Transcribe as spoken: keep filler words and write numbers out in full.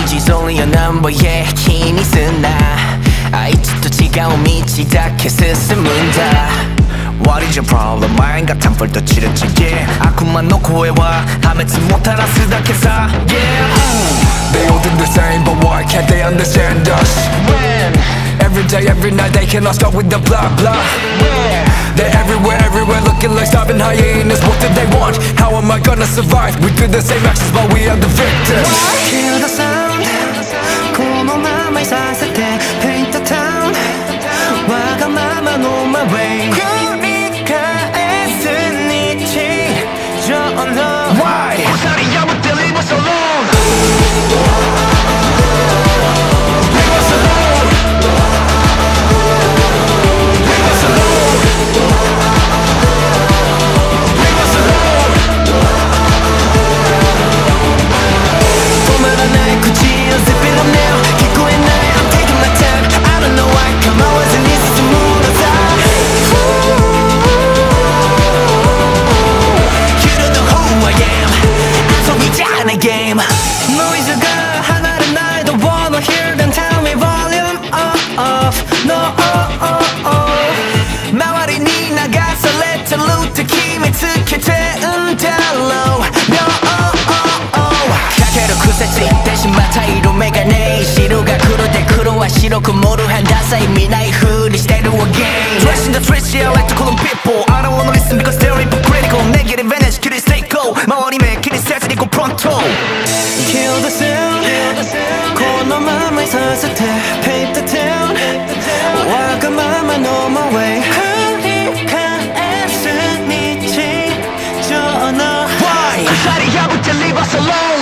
Age is only a number yeah 気にすんなあいつと違う道だけ進むんだ What is your problem? I ain't got time for the chit chat yeah 悪魔の声は破滅もたらすだけさ Yeah They all do the same but why can't they understand us? When Every day, every night they cannot stop with the blah blah Where They're everywhere, everywhere looking like starving hyenas. What do they want? How am I gonna survive? We do the same actions but we are the victims. Kill the sound このままいさせて Paint the town わがままの my way 繰り返す日常の Why? 鎖破って leave us alone Game. Noise が離れない Don't wanna hear them tell me volume off No oh 周りに流されてるって決めつけてんだろう No oh かける癖ついてしまった色眼鏡白が黒で黒は白く盛る変ダサい見ない風にしてる again Dressing the streets yeah I like to call them people I don't wanna listen because they're hypocritical Negative energy 切り捨ていこう周り目気にせずにこう pronto Kill the sound このままいさせて Paint the town わがままの my way 繰り返す日常の Why? 鎖破って leave us alone